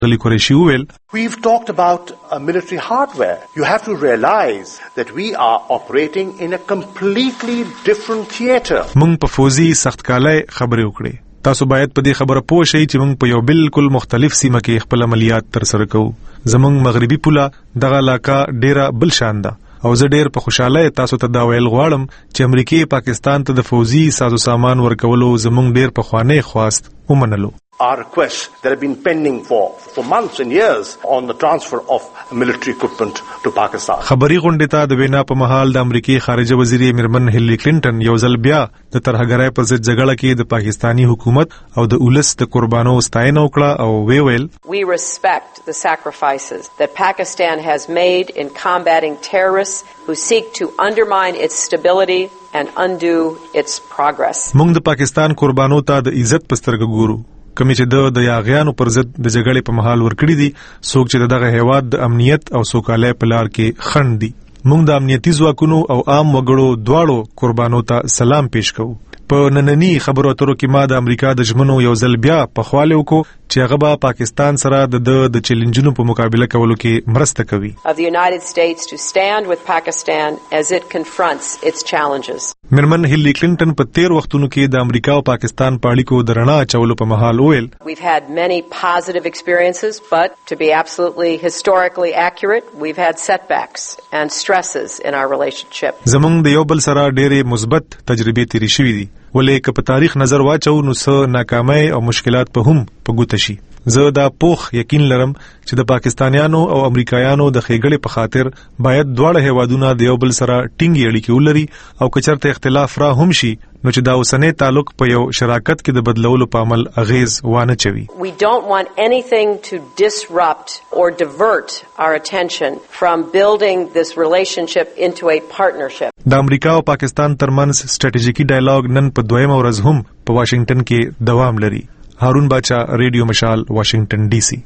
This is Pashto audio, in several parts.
غلی قریشي وویل We've talked about military hardware. You have to realize that we are operating in a completely different theater. موږ په فوزي سختکالۍ خبرې وکړې. تاسو باید په دې خبره پوه شئ چې موږ په یو بالکل مختلف سیمه کې خپل عملیات ترسره کوو. زموږ مغربي پوله دغه علاقه ډیره بل شان ده او زه ډیر په خوشاله تاسو ته دا ویل غواړم چې امریکای پاکستان ته د فوزي سازو سامان ورکولو زموږ ډیر په خوانې خواست ومنلو. Our requests that have been pending for months and years on the transfer of military equipment to Pakistan. خبري غونډه ته د وینا په محل د امریکای خارجه وزیر میرمن هیلری کلینټن یو ځل بیا د ترهګرۍ پر ضد جګړه کې د پاکستانی حکومت او د اولس د قربانو ستاینه وکړه او ویل We respect the sacrifices that Pakistan has made in combating terrorists who seek to undermine its stability and undo its progress. موږ د پاکستان قربانو ته د عزت پسترګ ګورو کمی چې د یاغیانو پر ضد د جګړې په محل ورکړي دي څوک چې دغه هیواد د امنیت او سوکالۍ په لار کې خنډ دي. موږ د امنیتي ځواکونو او عام وګړو دواړو قربانو ته سلام پیش کوو. په نننی خبرو اترو کې ما د امریکا د ژمنو یو ځل بیا په خواله وکړو چې هغه به پاکستان سره د چیلنجونو په مقابله کولو کې مرسته کوي. Of the United States to stand with Pakistan as it confronts its challenges. میرمن هیلری کلینټن په تیر وختونو کې د امریکا او پاکستان په اړیکو د رڼا اچولو په محل ویل We've had many positive experiences, but to be absolutely historically accurate, we've had setbacks and stresses in our relationship. زمونږ د یو بل سره ډېرې مثبت تجربې تیرې شوې دي ولې که په تاریخ نظر واچو نو څه ناکامۍ او مشکلات په هم په ګوته شي. زه دا پوخ یقین لرم چې د پاکستانیانو او امریکایانو د ښېګړې په خاطر باید دواړه هیوادونه د یو بل سره ټینګې اړیکې ولري او که چېرته اختلاف را هم شي نو چې دا اوسنی تعلق په یو شراکت کې د بدلولو په عمل اغیز وانه چوي. We don't want anything to disrupt or divert our attention from building this relationship into a partnership. د امریکا او پاکستان ترمنځ سټریټیژیکي ډایالوګ نن په دویمه ورځ هم په واشنگټن کې دوام لري. هارون باچا، ریډیو مشال، واشنگټن ډي سي.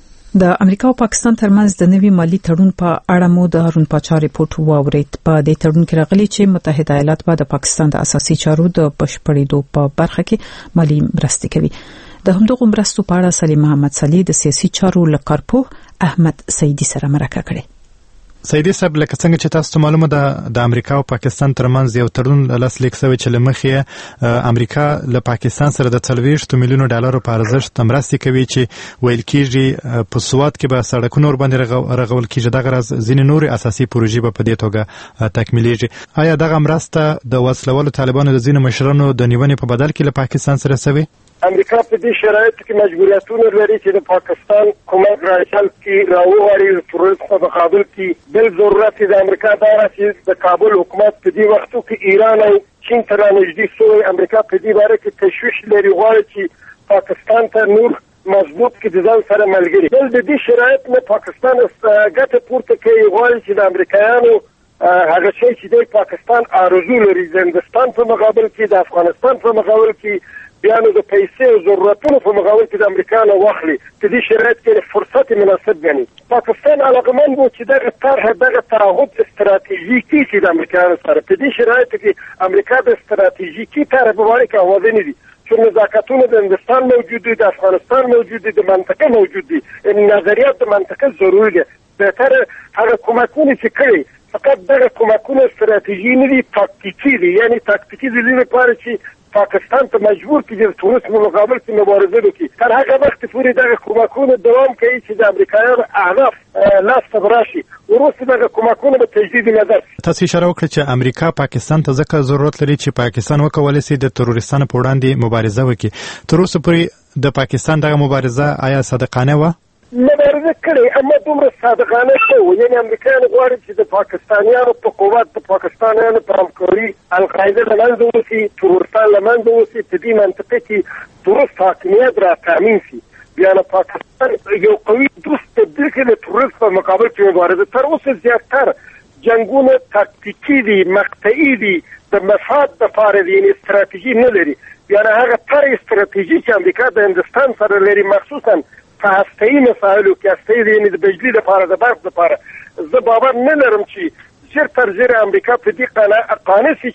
د امریکا او پاکستان ترمنځ د نوي مالی تړون په اړه مو د هارون باچا ریپورت واورید. په دې تړون کې راغلي چې متحده ایالات به د پاکستان د اساسي چارو د بشپړېدو په برخه کې مالی مرستې کوي. د همدغه مرستو په اړه سلیم محمد صلی د سیاسي چارو لکارپوه احمد سیدی سره مرکه کړې. سیدی صاحب لکه څنګه چې تاسو ته معلومه ده د امریکا او پاکستان ترمنځ یو تړون لاسلیک شوی چې لمخې امریکا له پاکستان سره د 40 میلیون ډالرو په ارزښت مرستې کوي چې ویل کېږي په سواد کې به سړکونه ور باندې رغول کېږي. دغه راز ځینې نورې اساسي پروژې به په دې توګه تکمیلېږي. آیا دغه مرسته د وسلوالو طالبانو د ځینو مشرانو د نیونې په بدل کې له پاکستان سره شوی؟ امریکا په دې شرایطو کې مجبوریتونه لري چې د پاکستان کومک راځل کې راوغواړي د تروریست په مقابل کې بل ضرورت د امریکا دا چې د کابل حکومت په دې وختو کې ایران او چین ته رانږدې شوی. امریکا په دې باره کې تشویش لري غواړي چې پاکستان ته نور مضبوط کې د ځان سره ملګري. بل د دې شرایط نه پاکستان ګټه پورته کوي غواړي چې د امریکایانو هغه شی چې د پاکستان آرزو لري د هندوستان په مقابل کې د افغانستان په مقابل کې بیا نو د پیسې او ضرورتونو په مقابل کې د امریکا نه واخلي. په دې شرایط کې فرصت مناسب ګڼي. پاکستان علاقمند و چې دغه طرح دغه تعهد استراتیژیکي چې د امریکایانو سره په دې شرایطو کې امریکا د استراتیژیکي طرح په باره کې اوازې نه دي چې نزاکتونه د هندوستان موجود دي، د افغانستان موجود دي، د منطقه موجود دي. نظریات د منطقه ضروري دي. بهتره هغه کومکونه چې کوي فقط دغه کومکونه استراتیژي نه دي، تاکتیکي دي. یعنی تاکتیکي دي لپاره چې پاکستان ته مجبور کړي د تروریست په مقابل کې مبارزه وکړي. تر هغه وخت پورې دغه کومکونه دوام کوي چې د امریکایانو اهداف لاس ته راشي. وروسته دغه کومکونه به تجدید نظر شي. تاسو اشاره وکړه چې امریکا پاکستان ته ځکه ضرورت لري چې پاکستان وکولای شي د تروریستانو په وړاندې مبارزه وکړي. تر اوسه پورې د پاکستان دغه مبارزه آیا صادقانه وه؟ مبارزه کړې اما دومره صادقانه نه و. یعنی امریکایان غواړي چې د پاکستانیانو په قوت د پاکستانیانو په همکاري القاعده له منځه ووځي، تروریستان له منځه ووځي، په دې منطقه کې درست حاکمیت را تامین شي. بیا نه پاکستان یو قوي درست تبدیل کړي د تروریست په مقابل کې مبارزه. تر اوسه زیاتره جنګونه تاکتیکي دي، مقطعي دي، د مفاد دپاره دي، یعنې استراتیژي نه لري. بیا نه هغه طرح استراتیژي چې امریکا د هندوستان سره لري مخصوصا په هسته‌ایي مسایلو کې، هسته‌ایي یعنې د بجلي لپاره د برق لپاره، زه باور نه لرم چې ژر تر ژره امریکا په دې قانع شي چې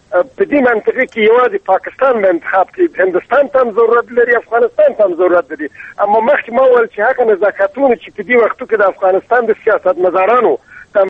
په دې منطقه کې یوازې پاکستان د انتخاب کې هندستان ته هم ضرورت لري، افغانستان ته هم ضرورت لري. اما مخکې ما وویل چې هغه نزاکتونه چې په دې وختو کې د افغانستان د سیاستمدارانو